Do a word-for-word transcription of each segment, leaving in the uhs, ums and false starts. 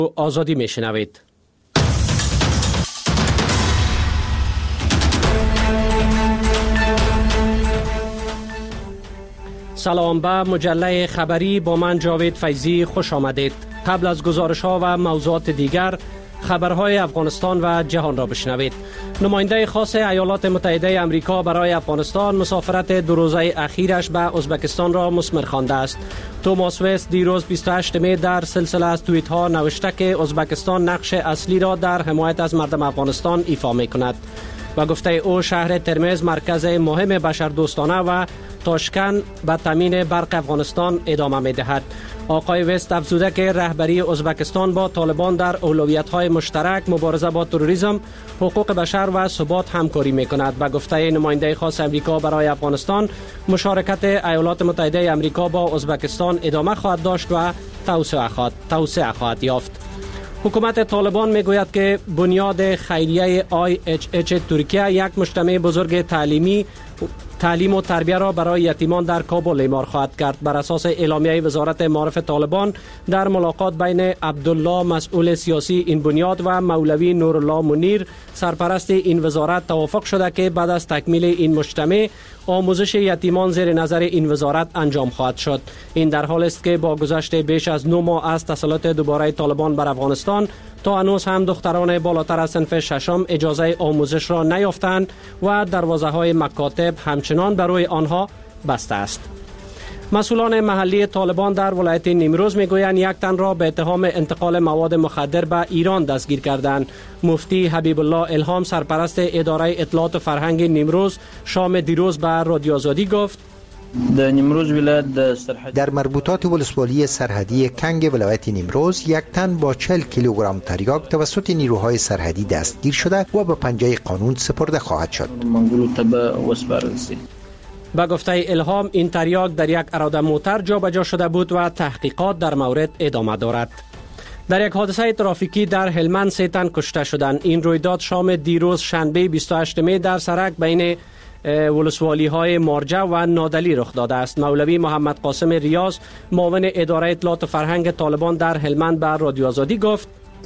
آزادی میشنوید. سلام، به مجله خبری با من جاوید فیضی خوش آمدید. قبل از گزارش ها و موضوعات دیگر خبرهای افغانستان و جهان را بشنوید. نماینده خاص ایالات متحده آمریکا برای افغانستان مسافرت دو روزه اخیرش به ازبکستان را مثمر خوانده است. توماس وست دیروز بیست و هشتم می در سلسله از توییت ها نوشته که ازبکستان نقش اصلی را در حمایت از مردم افغانستان ایفا می کند. و گفته او شهر ترمز مرکز مهم بشردوستانه و تاشکن به تامین برق افغانستان ادامه می دهد. آقای وست افزوده که رهبری ازبکستان با طالبان در اولویت‌های مشترک، مبارزه با تروریسم، حقوق بشر و ثبات همکاری می کند. و گفته نماینده خاص آمریکا برای افغانستان مشارکت ایالات متحده آمریکا با ازبکستان ادامه خواهد داشت و توسعه خواهد توسعه خواهد یافت. حکومت طالبان میگوید که بنیاد خیریه آی اچ اچ ترکیه یک مجتمع بزرگ تعلیمی تعلیم و تربیه را برای یتیمان در کابل اعمار خواهد کرد. بر اساس اعلامیه وزارت معارف طالبان در ملاقات بین عبدالله مسئول سیاسی این بنیاد و مولوی نورالله منیر سرپرست این وزارت توافق شده که بعد از تکمیل این مجتمع آموزش یتیمان زیر نظر این وزارت انجام خواهد شد. این در حال است که با گذشت بیش از نه ماه از تسلط دوباره طالبان بر افغانستان تا هنوز هم دختران بالاتر از صنف ششم اجازه آموزش را نیافتند و دروازه های مکاتب همچنان برای آنها بسته است. مسئولان محلی طالبان در ولایت نیمروز میگویند یک تن را به اتهام انتقال مواد مخدر به ایران دستگیر کردند. مفتی حبیب الله الهام سرپرست اداره اطلاعات و فرهنگ نیمروز شام دیروز به رادیو آزادی گفت در مربوطات ولسوالی سرحدی کنگ ولایت نیمروز یک تن با چهل کیلوگرم تریاک توسط نیروهای سرحدی دستگیر شده و به پنجه قانون سپرده خواهد شد. با گفته الهام این تریاک در یک اراده موتر جابجا شده بود و تحقیقات در مورد ادامه دارد. در یک حادثه ترافیکی در هلمند سه تن کشته شدند. این رویداد شام دیروز شنبه بیست و هشتم می در سرک بین ولسوالی های مارجه و نادلی رخ داده است. مولوی محمد قاسم ریاض معاون اداره اطلاعات و فرهنگ طالبان در هلمند به رادیو آزادی گفت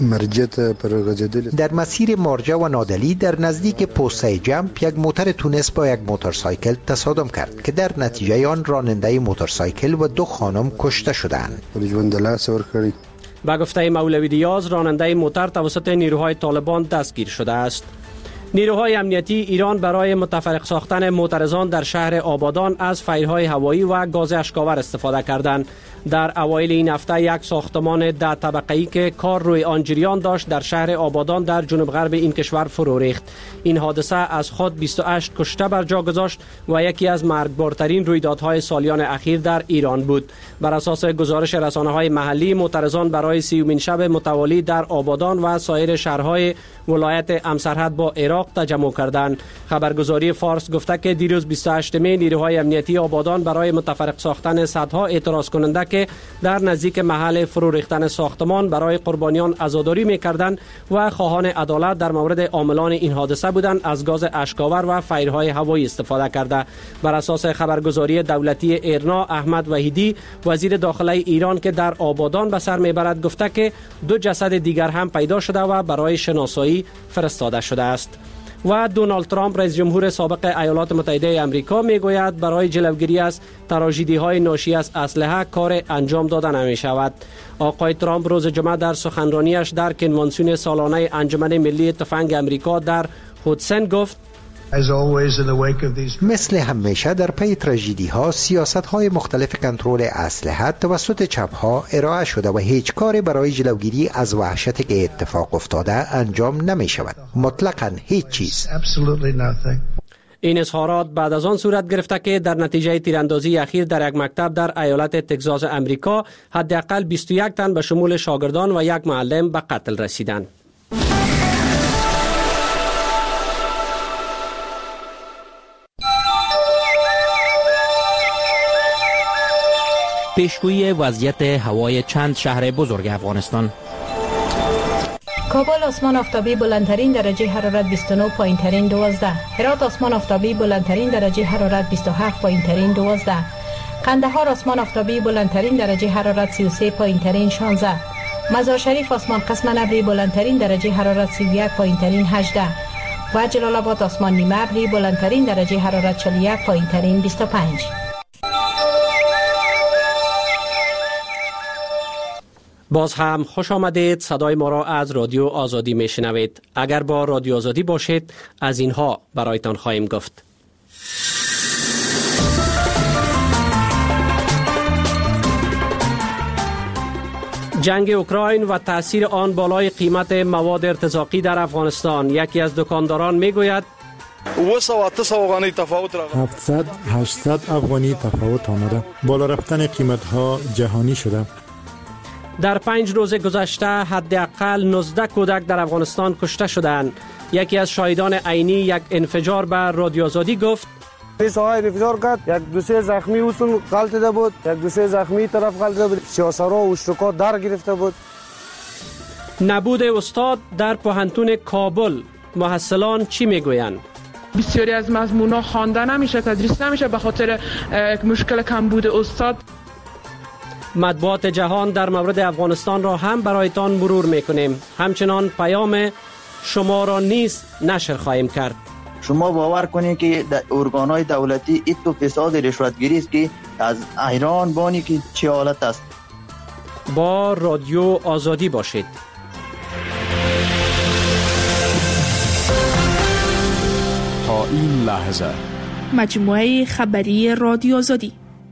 در مسیر مارجه و نادلی در نزدیک پوسته جمپ یک موتر تونس با یک موتورسایکل تصادم کرد که در نتیجه آن راننده موتورسایکل و دو خانم کشته شدند. با گفته مولوی ریاض راننده موتر توسط نیروهای طالبان دستگیر شده است. نیروهای امنیتی ایران برای متفرق ساختن معترضان در شهر آبادان از فیرهای هوایی و گاز اشکاور استفاده کردند. در اوایل این هفته یک ساختمان ده طبقه‌ای که کار روی آن جریان داشت در شهر آبادان در جنوب غرب این کشور فرو ریخت. این حادثه از خود بیست و هشت کشته بر جا گذاشت و یکی از مرگبارترین رویدادهای سالیان اخیر در ایران بود. بر اساس گزارش رسانه‌های محلی معترضان برای سیومین شب متوالی در آبادان و سایر شهرهای ولایت همسرحد با عراق تجمع کردند. خبرگزاری فارس گفته که دیروز بیست و هشتم نیروهای امنیتی آبادان برای متفرق ساختن صدها اعتراض کننده که در نزدیک محل فرو ریختن ساختمان برای قربانیان عزاداری می‌کردند و خواهان عدالت در مورد عاملان این حادثه بودند از گاز اشکاور و فیرهای هوایی استفاده کرده. بر اساس خبرگزاری دولتی ایرنا احمد وحیدی وزیر داخله ایران که در آبادان به سر میبرد گفته که دو جسد دیگر هم پیدا شده و برای شناسایی فرستاده شده است. و دونالد ترامپ رئیس جمهور سابق ایالات متحده آمریکا میگوید برای جلوگیری از تراژدی‌های ناشی از اسلحه کار انجام داده نمی شود. آقای ترامپ روز جمعه در سخنرانیش در کنوانسیون سالانه انجمن ملی تفنگ آمریکا در هودسن گفت مثل همیشه در پی تراژدی ها سیاست های مختلف کنترل اسلحه توسط چپ ها ارائه شده و هیچ کاری برای جلوگیری از وحشتی که اتفاق افتاده انجام نمی شود. مطلقاً هیچ چیز. این اظهارات بعد از آن صورت گرفته که در نتیجه تیراندازی اخیر در یک مکتب در ایالت تگزاس امریکا حداقل بیست و یک تن به شمول شاگردان و یک معلم به قتل رسیدند. پیشگویی وضعیت هوای چند شهر بزرگ افغانستان. کابل آسمان آفتابی بلندترین درجه حرارت بیست و نه پایین ترین دوازده. هرات آسمان آفتابی بلندترین درجه حرارت بیست و هفت پایین ترین دوازده. قندهار آسمان آفتابی بلندترین درجه حرارت سی و سه پایین ترین شانزده. مزار شریف آسمان قسما ابری بلندترین درجه حرارت سی و یک پایین ترین هجده و جلال آباد آسمان نیمه ابری بلندترین درجه حرارت چهل و یک پایین ترین بیست و پنج. باز هم خوش آمدید. صدای ما را از رادیو آزادی میشنوید. اگر با رادیو آزادی باشید از اینها برایتان خواهیم گفت. جنگ اوکراین و تأثیر آن بالای قیمت مواد ارتزاقی در افغانستان. یکی از دکانداران میگوید هفتصد هشتصد افغانی تفاوت آمده. بالا رفتن قیمت ها جهانی شده. در پنج روز گذشته حداقل نوزده کودک در افغانستان کشته شدند. یکی از شاهدان عینی یک انفجار به رادیو آزادی گفت پلیس های انفجار کرد، یک دو سه زخمی اوسون غلطیده بود، یک دو سه زخمی طرف غلطیده بود، سیاسرها و اشتکا در گرفته بود. نبود استاد در پوهنتون کابل، محصلان چی میگویند؟ بسیاری از مضمون‌ها خوانده نمیشه، تدریس نمیشه به خاطر مشکل کمبود استاد. مطبوعات جهان در مورد افغانستان را هم برایتان مرور میکنیم. همچنان پیام شما را نیز نشر خواهیم کرد. شما باور کنید که ارگان‌های دولتی ایتو فساد رشوتگیری است که از ایران بانی که چه حالت است. با رادیو آزادی باشید. تا این لحظه مجموعه خبری رادیو آزادی.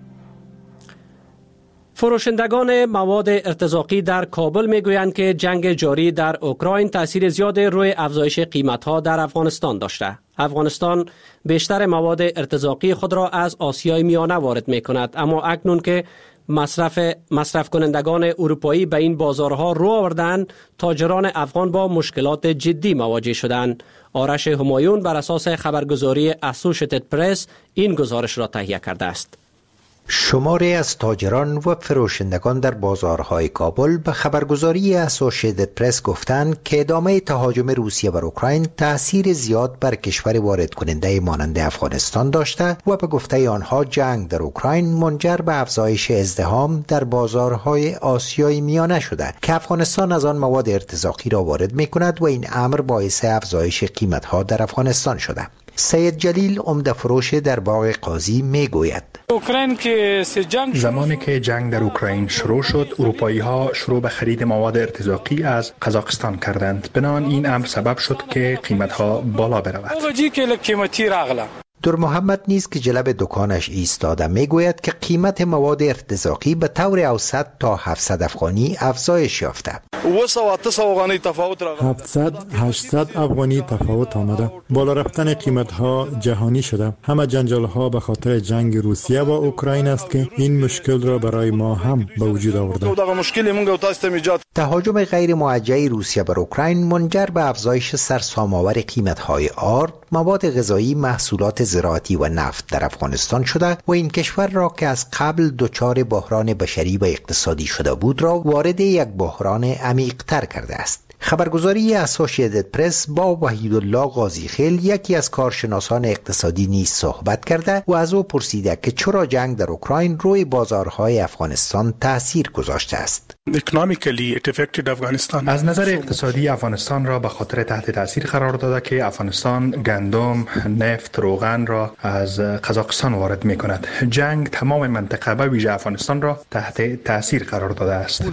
فروشندگان مواد ارتزاقی در کابل میگویند که جنگ جاری در اوکراین تاثیر زیاد روی افزایش قیمت‌ها در افغانستان داشته. افغانستان بیشتر مواد ارتزاقی خود را از آسیای میانه وارد می‌کند، اما اکنون که مصرف مصرف کنندگان اروپایی به این بازارها رو آوردند، تاجران افغان با مشکلات جدی مواجه شدند. آرش همایون بر اساس خبرگزاری اسوشیتد پرس این گزارش را تهیه کرده است. شماری از تاجران و فروشندگان در بازارهای کابل به خبرگزاری اسوشیتد پرس گفتند که ادامه تهاجم روسیه بر اوکراین تأثیر زیاد بر کشور وارد کننده مانند افغانستان داشته و به گفته آنها جنگ در اوکراین منجر به افزایش ازدحام در بازارهای آسیای میانه شده که افغانستان از آن مواد ارتزاقی را وارد می کند و این امر باعث افزایش قیمتها در افغانستان شده. سید جلیل عمده فروش در باغ قاضی می گوید زمانی که جنگ در اوکراین شروع شد، اروپایی ها شروع به خرید مواد ارتزاقی از قزاقستان کردند. بنابراین این امر سبب شد که قیمت ها بالا برود. در محمد نیز که جلب دکانش ایستاده میگوید که قیمت مواد ارتزاقی به طور اوسط تا هفتصد افغانی افزایش یافته. هفتصد هشتصد افغانی تفاوت آمده. بالا رفتن قیمت ها جهانی شده. همه جنجال ها به خاطر جنگ روسیه با اوکراین است که این مشکل را برای ما هم به وجود آورده. تهاجم غیر موجه روسیه بر اوکراین منجر به افزایش سرسام‌آور قیمت های آرد، مواد غذایی، محصولات زراعتی و نفت در افغانستان شده و این کشور را که از قبل دچار بحران بشری و اقتصادی شده بود را وارد یک بحران عمیق‌تر کرده است. خبرگزاری اسوشیتد پرس با وحیدالله قاضیخیل یکی از کارشناسان اقتصادی نیز صحبت کرده و از او پرسیده که چرا جنگ در اوکراین روی بازارهای افغانستان تأثیر گذاشته است. از نظر اقتصادی افغانستان را به خاطر تحت تأثیر قرار داده که افغانستان گندم، نفت، روغن را از قزاقستان وارد می کند. جنگ تمام منطقه به ویژه افغانستان را تحت تأثیر قرار داده است.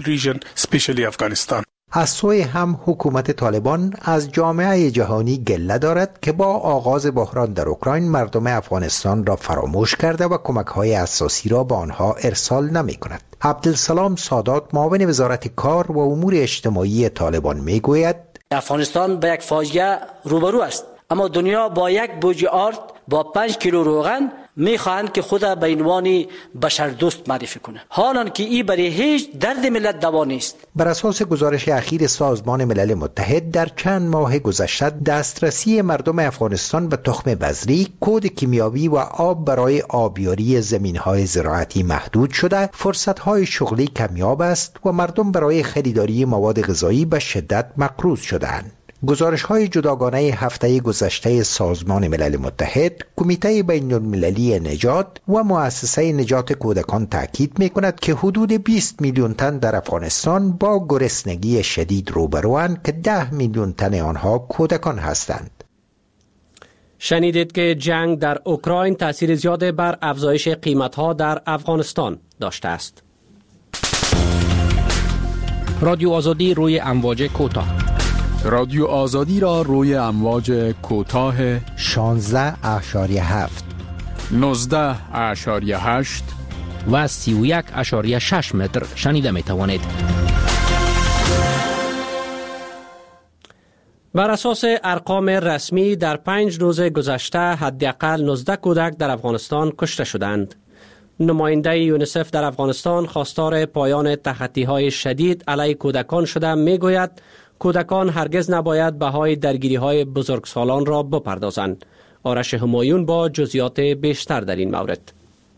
از سوی هم حکومت طالبان از جامعه جهانی گله دارد که با آغاز بحران در اوکراین مردم افغانستان را فراموش کرده و کمک‌های اساسی را به آنها ارسال نمی‌کند. عبدالسلام سادات معاون وزارت کار و امور اجتماعی طالبان می‌گوید افغانستان به یک فاجعه روبرو است، اما دنیا با یک بوجه آرد با پنج کیلو روغن میخواهند که خود به عنوان بشر دوست معرفی کنه، حالان که این برای هیچ درد ملت دوا نیست. بر اساس گزارش اخیر سازمان ملل متحد در چند ماه گذشته دسترسی مردم افغانستان به تخم بذری، کود کیمیاوی و آب برای آبیاری زمین‌های زراعتی محدود شده، فرصت‌های شغلی کمیاب است و مردم برای خریداری مواد غذایی به شدت مقروض شده‌اند. گزارش‌های جداگانه هفته گذشته سازمان ملل متحد، کمیته بین المللی نجات و مؤسسه نجات کودکان تاکید می‌کند که حدود بیست میلیون تن در افغانستان با گرسنگی شدید روبروند که ده میلیون تن آنها کودکان هستند. شنیدید که جنگ در اوکراین تأثیر زیاد بر افزایش قیمت‌ها در افغانستان داشته است. رادیو آزادی روی امواج کوتاه. رادیو آزادی را روی امواج کوتاه شانزده اشاریه هفت، نوزده اشاریه هشت و سی و یک اشاریه شش متر شنیده می توانید. بر اساس ارقام رسمی در پنج روز گذشته حداقل نوزده کودک در افغانستان کشته شدند. نماینده یونیسف در افغانستان خواستار پایان تخطی‌های شدید علیه کودکان شده میگوید کودکان هرگز نباید بهای درگیری‌های بزرگسالان را بپردازند. آرش همایون با جزئیات بیشتر در این مورد.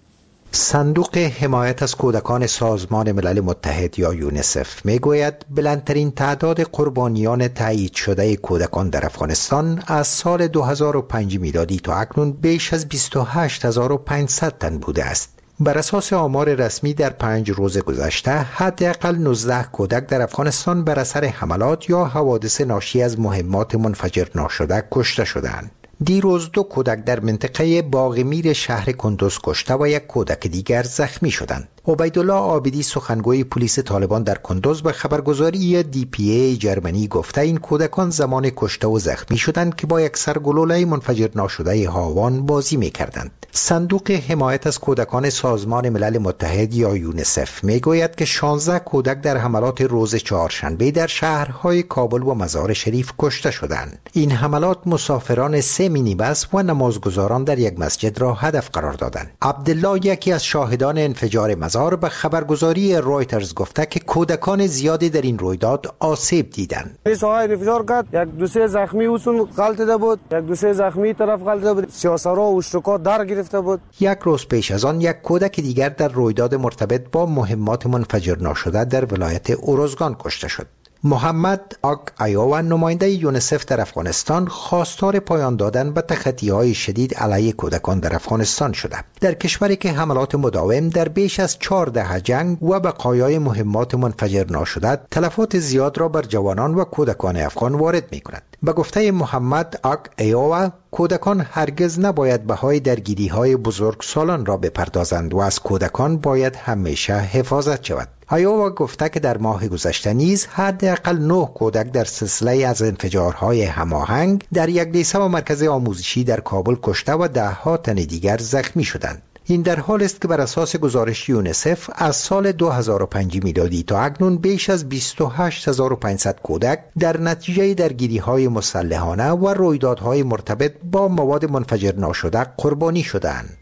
صندوق حمایت از کودکان سازمان ملل متحد یا یونیسف میگوید بلندترین تعداد قربانیان تایید شده کودکان در افغانستان از سال دو هزار و پنج میلادی تا اکنون بیش از بیست و هشت هزار و پانصد تن بوده است. بر اساس آمار رسمی در پنج روز گذشته حداقل نوزده کودک در افغانستان بر اثر حملات یا حوادث ناشی از مهمات منفجر ناشده کشته شدند. دیروز دو کودک در منطقه باغمیر شهر کندوز کشته و یک کودک دیگر زخمی شدند. عبیدالله عابدی سخنگوی پلیس طالبان در کندوز به خبرگزاری دی پی ای جرمنی گفته این کودکان زمان کشته و زخمی شدند که با یک سرگلوله منفجر ناشده هاوان بازی می‌کردند. صندوق حمایت از کودکان سازمان ملل متحد یا یونیسف میگوید که شانزده کودک در حملات روز چهارشنبه در شهرهای کابل و مزار شریف کشته شدند. این حملات مسافران سه مینیبس و نمازگزاران در یک مسجد را هدف قرار دادند. عبدالله یکی از شاهدان انفجار مزار به خبرگزاری رویترز گفته که کودکان زیادی در این رویداد آسیب دیدند. ساحه انفجار کرد، یک دو سه زخمی اوسون غلطیده بود، یک دو سه زخمی طرف غلطیده بود، سیاسرا و اشتکا در گرفته بود. یک روز پیش از آن یک کودک دیگر در رویداد مرتبط با مهمات منفجر ناشده در ولایت اوروزگان کشته شد. محمد آگ ایوان نماینده یونیسف در افغانستان خواستار پایان دادن به تخطی‌های شدید علیه کودکان در افغانستان شده. در کشوری که حملات مداوم در بیش از چهار دهه جنگ و بقایای مهمات منفجر ناشده تلفات زیاد را بر جوانان و کودکان افغان وارد می‌کند. به گفته محمد آگ ایوان کودکان هرگز نباید بهای درگیری‌های بزرگسالان را بپردازند و از کودکان باید همیشه حفاظت شود. ایووا گفته که در ماه گذشته نیز حداقل نه کودک در سلسله از انفجارهای هماهنگ در یک لیسه و مرکز آموزشی در کابل کشته و ده ها تن دیگر زخمی شدند. این در حال است که بر اساس گزارش یونیسف از سال دو هزار و پنج میلادی تا اکنون بیش از بیست و هشت هزار و پانصد کودک در نتیجه درگیری‌های مسلحانه و رویدادهای مرتبط با مواد منفجر ناشده قربانی شدند.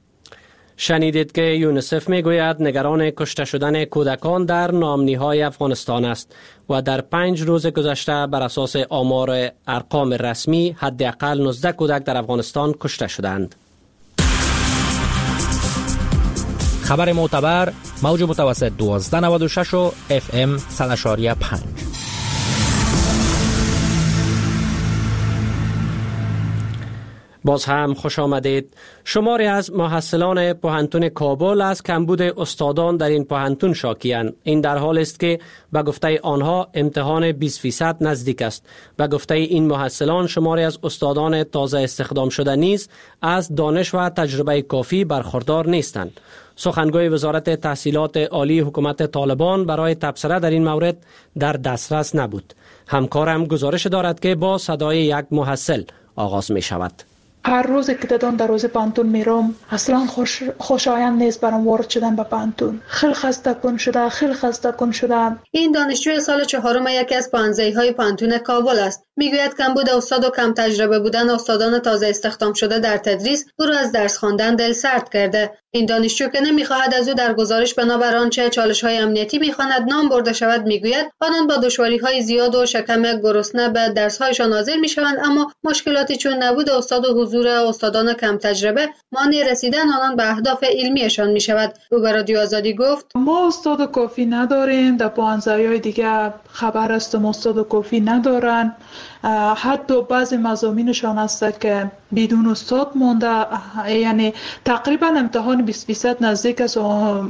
شنیدید که یونیسف میگوید نگران کشته شدن کودکان در ناامنی‌های افغانستان است و در پنج روز گذشته بر اساس آمار ارقام رسمی حداقل نوزده کودک در افغانستان کشته شدند. خبر معتبر موج متوسط دوازده نود و شش و اف ام صد و شش و پنج. باز هم خوش آمدید. شماری از محصلان پوهنتون کابل از کمبود استادان در این پوهنتون شاکی‌اند. این در حال است که به گفته آنها امتحان بیست فیصد نزدیک است. به گفته این محصلان شماری از استادان تازه استخدام شده نیز از دانش و تجربه کافی برخوردار نیستند. سخنگوی وزارت تحصیلات عالی حکومت طالبان برای تبصره در این مورد در دسترس نبود. همکارم گزارش دارد که با صدای یک محصل آغاز می شود. هر روز که دادن دروازه پانتون میرم اصلا خوش خوشایند نیست برام وارد شدن به پانتون. خیلی خسته کن شده خیلی خسته کن شدم. این دانشجوی سال چهارم یکی از پانزده‌های پانتون کابل است. میگوید کمبود استاد و کم تجربه بودن استادان تازه استخدام شده در تدریس او را از درس خواندن دل سرد کرده. این دانشجو که نمیخواهد از او در گزارش بنابر آنچه چالش‌های امنیتی میخواند نام برده شود میگوید آنان با دشواری‌های زیاد و شکم گرسنه به درس‌هایشان حاضر میشوند، اما مشکلاتی چون نبود استاد و حضور استادان کم تجربه مانع رسیدن آنان به اهداف علمیشان میشود. او به رادیو آزادی گفت ما استاد کافی نداریم، در پانزده‌های دیگه خبر است ما استاد کافی ندارن. حتی بعضی مضامینشان است که بدون استاد مونده، یعنی تقریبا امتحان بیست درصد نزدیک است،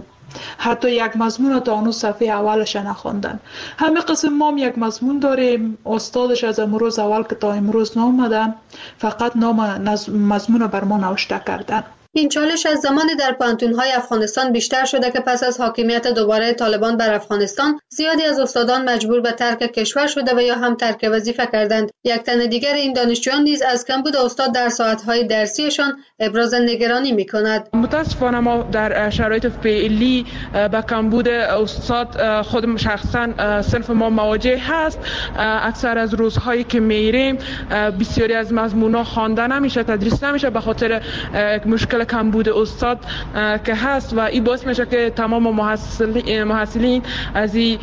حتی یک مضمون تا اونو صفحه اولش نخوندن. همه قسم ما هم یک مضمون داریم، استادش از امروز اول که تا امروز نامدن، فقط نام مضمون بر ما نوشته کردن. این چالش از زمانی در پانتون‌های افغانستان بیشتر شده که پس از حاکمیت دوباره طالبان بر افغانستان زیادی از استادان مجبور به ترک کشور شده و یا هم ترک وظیفه کردند. یک تن دیگر این دانشجویان نیز از کمبود استاد در ساعت‌های درسیشان ابراز نگرانی می‌کند. متاسفانه ما در شرایط فعلی با کمبود استاد خود شخصا صنف ما مواجه هست. اکثر از روزهایی که میریم بسیاری از مضمون‌ها خوانده نمیشه، تدریس نمیشه به خاطر مشکل کمبود استاد که هست و این باعث میشه که تمام محصلین از این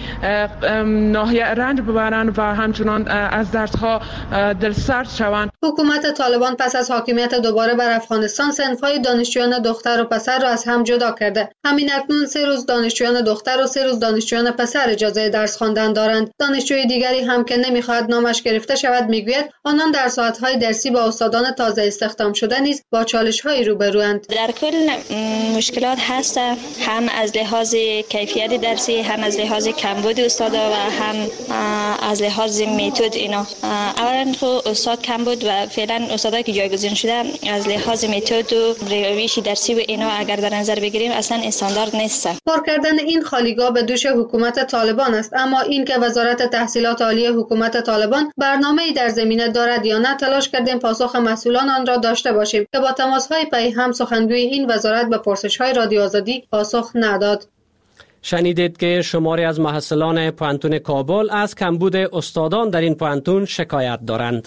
ناحیه رنج ببرن و همچنان از درس‌ها دلسرد شوند. حکومت طالبان پس از حاکمیت دوباره بر افغانستان صنف‌های دانشجویان دختر و پسر را از هم جدا کرده. همین اکنون سه روز دانشجویان دختر و سه روز دانشجویان پسر اجازه درس خواندن دارند. دانشجوی دیگری هم که نمیخواهد نامش گرفته شود میگوید آنان در ساعت‌های درسی با استادان تازه استخدام شده نیز با چالش‌های روبروند. در کل مشکلات هست، هم از لحاظ کیفیت درسی، هم از لحاظ کمبود استادا و هم از لحاظ متد. اینا اولا خب استاد کم بود و فعلا استادایی که جایگزین شده از لحاظ متد و روش درسی و اینا اگر در نظر بگیریم اصلا استاندارد نیست. پر کردن این خالیگاه به دوش حکومت طالبان است، اما این که وزارت تحصیلات عالی حکومت طالبان برنامه‌ای در زمینه دارد یا نه تلاش کردیم پاسخ مسئولان آن را داشته باشیم که با تماس‌های پی هم سخنگوی این وزارت به پرسش‌های رادیو آزادی پاسخ نداد. شنیدید که شماری از محصلان پانتون کابل از کمبود استادان در این پانتون شکایت دارند.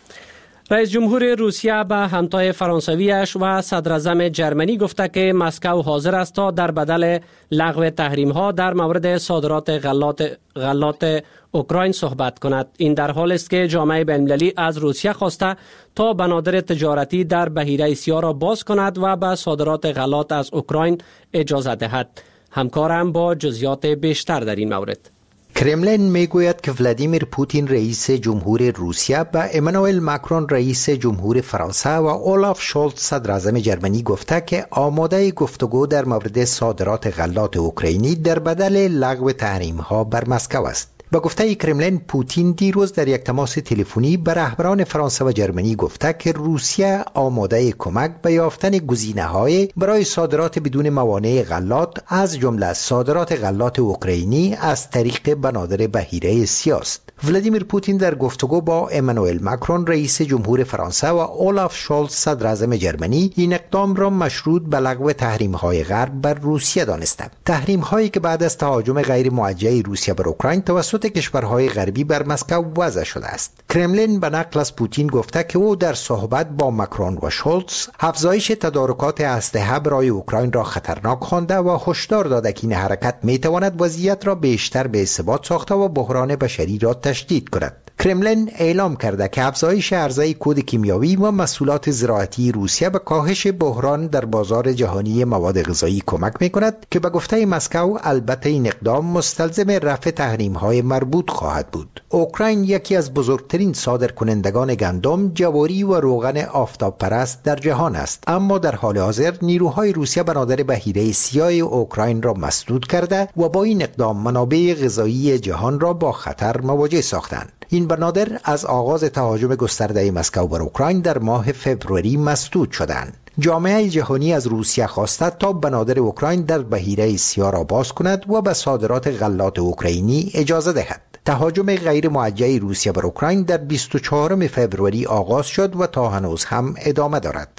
رئیس جمهور روسیه به همتای فرانسویش و صدر اعظم جرمنی گفته که مسکو حاضر است تا در بدل لغو تحریم ها در مورد صادرات غلات غلات اوکراین صحبت کند. این در حال است که جامعه بین‌المللی از روسیه خواسته تا بنادر تجارتی در بحیره سیاه را باز کند و به صادرات غلات از اوکراین اجازه دهد. همکارم با جزئیات بیشتر در این مورد. کرملین میگوید که ولادیمیر پوتین رئیس جمهور روسیه به امانوئل ماکرون رئیس جمهور فرانسه و اولاف شولز صدر اعظم جرمنی گفته که آماده گفتگو در مورد صادرات غلات اوکراینی در بدل لغو تحریم ها بر مسکو است. با گفته کرملین، پوتین دیروز در یک تماس تلفنی به رهبران فرانسه و جرمنی گفته که روسیه آماده کمک به یافتن گزینه‌های برای صادرات بدون موانع غلات از جمله صادرات غلات اوکراینی از طریق بنادر بحیره سیاه است. ولادیمیر پوتین در گفتگو با امانوئل ماکرون رئیس جمهور فرانسه و اولاف شولز صدر اعظم جرمنی این اقدام را مشروط به لغو تحریم‌های غرب بر روسیه دانسته. تحریم‌هایی که بعد از تهاجم غیر موجه روسیه بر اوکراین توسط کشورهای غربی بر مسکو وضع شده است. کرملین به نقل از پوتین گفته که او در صحبت با ماکرون و شولز افزایش تدارکات اسلحه برای اوکراین را خطرناک خوانده و هشدار داده که این حرکت میتواند وضعیت را بیشتر به ثبات ساخته و بحران بشری را تشدید کند. کرملین اعلام کرده که افزایش عرضه کود کیمیاوی و محصولات زراعتی روسیه به کاهش بحران در بازار جهانی مواد غذایی کمک می‌کند که به گفته مسکو البته این اقدام مستلزم رفع تحریم‌های مربوط خواهد بود. اوکراین یکی از بزرگترین صادرکنندگان گندم، جواری و روغن آفتاب پرست در جهان است، اما در حال حاضر نیروهای روسیه بنادر بحیره سیاه اوکراین را مسدود کرده و با این اقدام منابع غذایی جهان را با خطر مواجه ساختند. این بنادر از آغاز تهاجم گسترده مسکو بر اوکراین در ماه فوریه مسدود شدند. جامعه جهانی از روسیه خواسته تا بنادر اوکراین در بحیره سیاه را باز کند و به صادرات غلات اوکراینی اجازه دهد. تهاجم غیر موجه روسیه بر اوکراین در بیست و چهارم فوریه آغاز شد و تا هنوز هم ادامه دارد.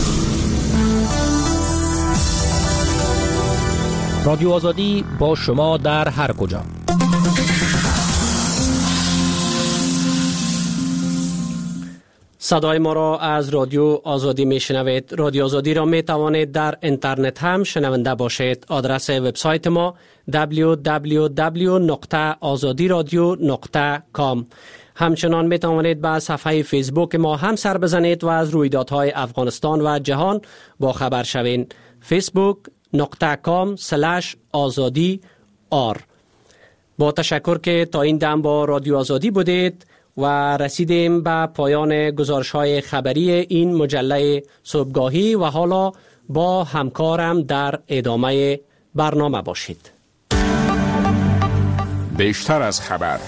رادیو آزادی با شما در هر کجا. صدای ما را از رادیو آزادی می شنوید. رادیو آزادی را می توانید در اینترنت هم شنونده باشید. آدرس وبسایت ما دبلیو دبلیو دبلیو نقطه آزادی رادیو نقطه کام. همچنان می توانید به صفحه فیسبوک ما هم سر بزنید و از رویدادهای افغانستان و جهان با خبر شوید. فیسبوک نقطه کام سلش آزادی آر. با تشکر که تا این دم با رادیو آزادی بودید. و رسیدیم به پایان گزارش‌های خبری این مجله صبحگاهی و حالا با همکارم در ادامه برنامه باشید. بیشتر از خبر.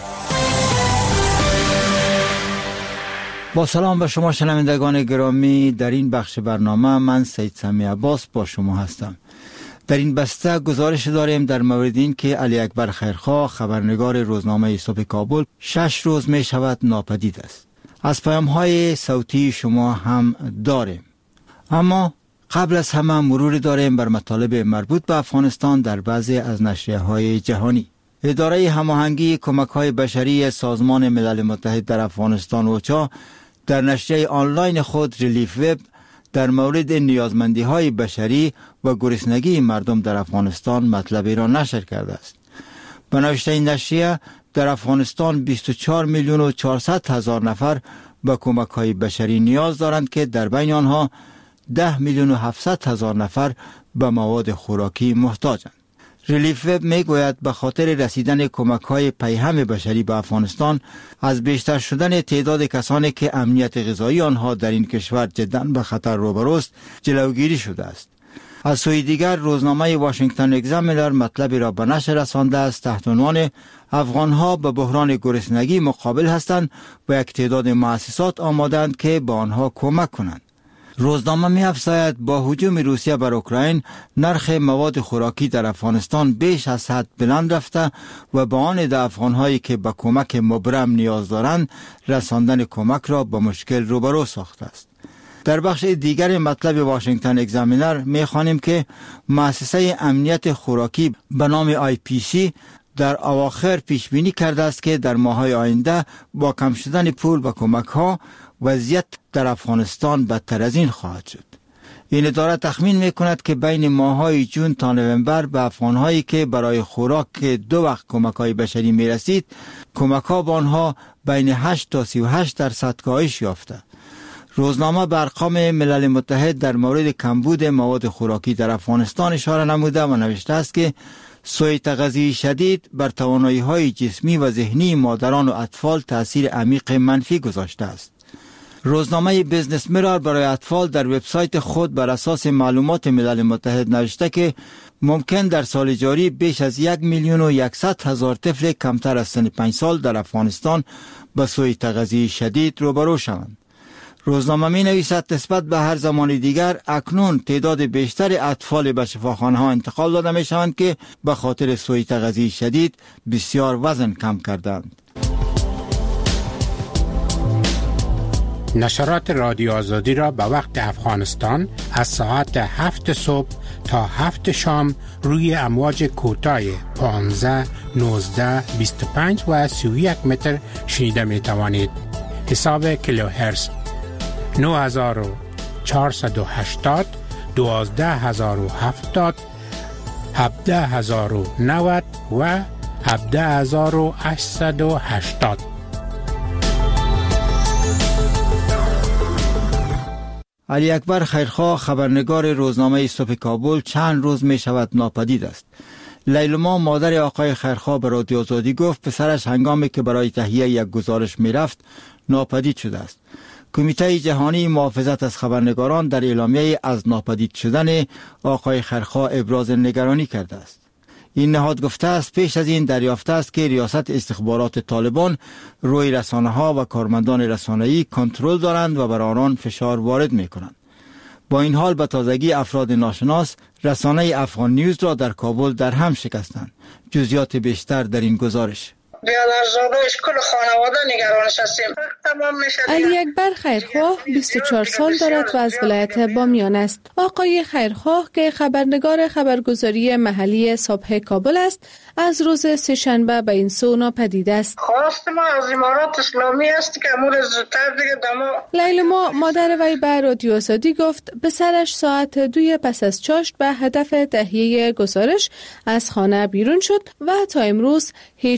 با سلام به شما شنوندگان گرامی، در این بخش برنامه من سید سمی عباس با شما هستم. در این بسته گزارش داریم در مورد این که علی اکبر خیرخواه خبرنگار روزنامه صبح کابل شش روز می شود ناپدید است. از پیام های صوتی شما هم داریم، اما قبل از همه مرور داریم بر مطالب مربوط به افغانستان در بعضی از نشریه های جهانی. اداره هماهنگی کمک های بشری سازمان ملل متحد در افغانستان اوچا در نشریه آنلاین خود ریلیف وب در مورد نیازمندی های بشری و گرسنگی مردم در افغانستان مطلبی را نشر کرده است. به نوشته این نشریه در افغانستان بیست و چهار میلیون و چهارصد هزار نفر به کمک های بشری نیاز دارند که در بین آنها ده میلیون و هفتصد هزار نفر به مواد خوراکی محتاجند. ریلیف وب می گوید به خاطر رسیدن کمک های پیهم بشری به افغانستان از بیشتر شدن تعداد کسانی که امنیت غذایی آنها در این کشور جداً به خطر روبروست جلوگیری شده است. از سوی دیگر روزنامه واشنگتن اگزامینر مطلبی را به نشر رسانده است تحت عنوان افغانها به بحران گرسنگی مقابل هستند و یک تعداد مؤسسات آمادند که به آنها کمک کنند. روزنامه می افزاید با هجوم روسیه بر اوکراین نرخ مواد خوراکی در افغانستان بیش از حد بلند رفته و با آن ده افغانهایی که به کمک مبرم نیاز دارند رساندن کمک را با مشکل روبرو ساخته است. در بخش دیگر مطلب واشنگتن اگزامینر می خوانیم که مؤسسه امنیت خوراکی به نام آی پی سی در اواخر پیش بینی کرده است که در ماه‌های آینده با کم شدن پول و کمک ها وضعیت در افغانستان بدتر از این خواهد شد. این اداره تخمین می کند که بین ماه‌های جون تا نوامبر به افغانهایی که برای خوراک دو وقت کمک های بشری می رسید کمک ها به آنها بین هشت تا سی و هشت درصد کاهش یافته. روزنامه به ارقام ملل متحد در مورد کمبود مواد خوراکی در افغانستان اشاره نموده و نوشته است که سوء تغذیه شدید بر توانایی‌های جسمی و ذهنی مادران و اطفال تأثیر عمیق منفی گذاشته است. روزنامه بیزنس میرر برای اطفال در وبسایت خود بر اساس معلومات ملل متحد نوشته که ممکن در سال جاری بیش از یک میلیون و یکصد هزار طفل کمتر از سن پنج سال در افغانستان با سوء تغذیه شدید روبرو شوند. روزنامه می نویسد نسبت به هر زمان دیگر اکنون تعداد بیشتر اطفال به شفاخانه ها انتقال داده می شوند که به خاطر سوء تغذیه شدید بسیار وزن کم کردند. نشرات رادیو آزادی را به وقت افغانستان از ساعت هفت صبح تا هفت شام روی امواج کوتاه پانزده، نوزده، بیست و پنج و سی و یک متر شنیده می توانید. حساب کیلوهرتز نه هزار و چهارصد و هشتاد، دوازده هزار و هفتاد، هفده هزار و نود و هفده هزار و هشتصد و هشتاد. علی اکبر خیرخواه خبرنگار روزنامه صبح کابل چند روز می شود ناپدید است. لیلما مادر آقای خیرخواه به رادیو آزادی گفت پسرش هنگامی که برای تهیه یک گزارش می رفت ناپدید شده است. کمیته جهانی محافظت از خبرنگاران در اعلامیه از ناپدید شدن آقای خیرخواه ابراز نگرانی کرده است. این نهاد گفته است پیش از این دریافته است که ریاست استخبارات طالبان روی رسانه ها و کارمندان رسانه‌ای کنترل دارند و بر آنان فشار وارد می کنند. با این حال به تازگی افراد ناشناس رسانه افغان نیوز را در کابل در هم شکستند. جزئیات بیشتر در این گزارش. بیادرزادهش کل خانواده نگرانش هستیم. علی اکبر خیرخواه بیست و چهار سال دارد و از ولایت بامیان است. آقای خیرخواه که خبرنگار خبرگزاری محلی صبح کابل است از روز سه‌شنبه به این سو ناپدید است. خواست ما از امارات اسلامی است که امور زودتر دیگه دما. لیلما مادر وی به رادیو آزادی گفت پسرش ساعت دوی پس از چاشت به هدف تهیه گزارش از خانه بیرون شد و تا امروز هیچ اطلاع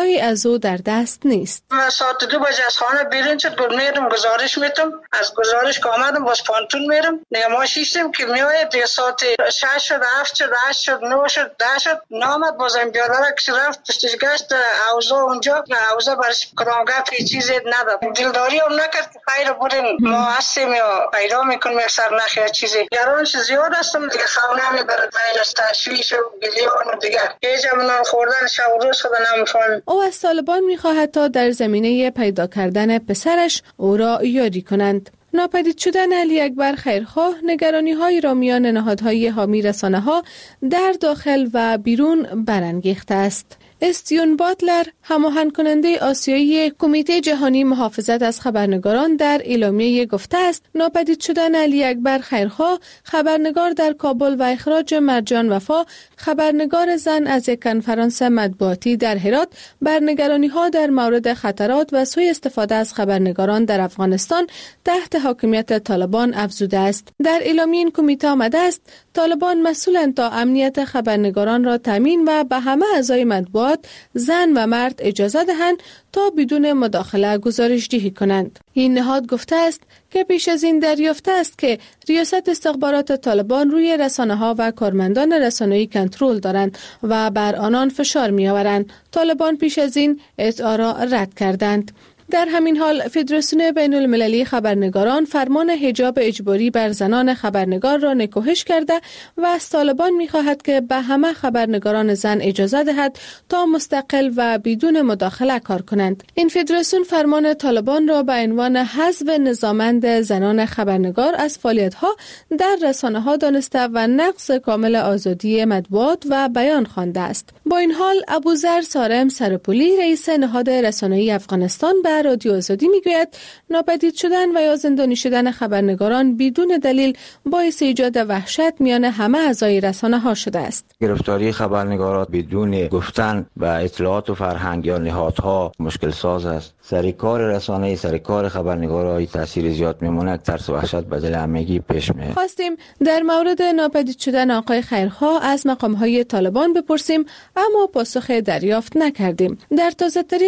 اطلاعی از او در دست نیست. من ساعت دو بجه از خانه بیرون شد، گل میرم گزارش میتم، از گزارش که آمدم باز پانتون میرم، دیگه ما شیشتیم که میاید دیگه ساعت شش شد، هفت شد، هشت شد، نه شد، ده شد، نامد بازم بیادره که رفت پشتش گشت اوضاع اونجا، اوضاع برش کدامگاه پی چیزی نداد. دلداری هم نکرد که خیر بودیم ما هستیم یا پیدا میکنیم یک سر نخیر چیزی. گرانش زیاد هستم دیگه خونه میبرد من از تشویش و گلیان و دیگه هیچ امنان خوردن شب و روز خود نمیفهم. او از طالبان میخواهد تا در زمینه پیدا کردن پسرش او را یاری کنند. ناپدید شدن علی اکبر خیرخواه نگرانی های را میان نهادهای حامی رسانه ها در داخل و بیرون برانگیخته است. استیون باتلر، هماهنگ کننده آسیایی کمیته جهانی محافظت از خبرنگاران، در اعلامیه گفته است ناپدید شدن علی اکبر خیرخواه، خبرنگار در کابل و اخراج مرجان وفا، خبرنگار زن، از یک کنفرانس مطبوعاتی در هرات بر نگرانی‌ها در مورد خطرات و سوء استفاده از خبرنگاران در افغانستان تحت حاکمیت طالبان افزوده است. در اعلامیه این کمیته آمده است طالبان مسئولند تا امنیت خبرنگاران را تامین و به همه اعضای مطبوعات زن و مرد اجازه دهند تا بدون مداخله گزارش دهی کنند. این نهاد گفته است که پیش از این دریافته است که ریاست استخبارات طالبان روی رسانه‌ها و کارمندان رسانه‌ای کنترل دارند و بر آنان فشار می‌آورند. طالبان پیش از این ادعا را رد کردند. در همین حال فدراسیون بین المللی خبرنگاران فرمان حجاب اجباری بر زنان خبرنگار را نکوهش کرده و از طالبان می‌خواهد که به همه خبرنگاران زن اجازه دهد تا مستقل و بدون مداخله کار کنند. این فدراسیون فرمان طالبان را به عنوان حذف نظاممند زنان خبرنگار از فعالیت‌ها در رسانه‌ها دانسته و نقض کامل آزادی مطبوعات و بیان خوانده است. با این حال ابوذر سارم سرپولی، رئیس نهاد رسانه‌ای افغانستان، به رادیو آزادی میگوید ناپدید شدن و یا زندانی شدن خبرنگاران بدون دلیل باعث ایجاد وحشت میان همه اعضای رسانه‌ها شده است. گرفتاری خبرنگاران بدون گفتن و اطلاعات و فرهنگ یا نهادها مشکل ساز است. سرکار رسانه‌ای، سرکار خبرنگارای تاثیر زیاد میمونه، ترس و وحشت به دل همگی پیش میاد. خواستیم در مورد ناپدید شدن آقای خیرخواه از مقام‌های طالبان بپرسیم اما پاسخ دریافت نکردیم. در تازه‌ترین